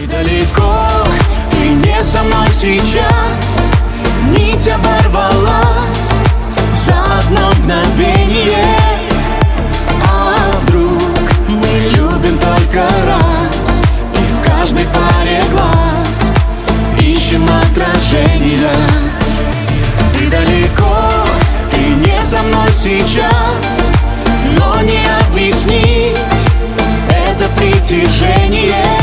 Ты далеко, ты не со мной сейчас. Нить оборвалась за одно мгновение. А вдруг мы любим только раз, и в каждой паре глаз ищем отражения. Ты далеко, ты не со мной сейчас, но не объяснить это притяжение.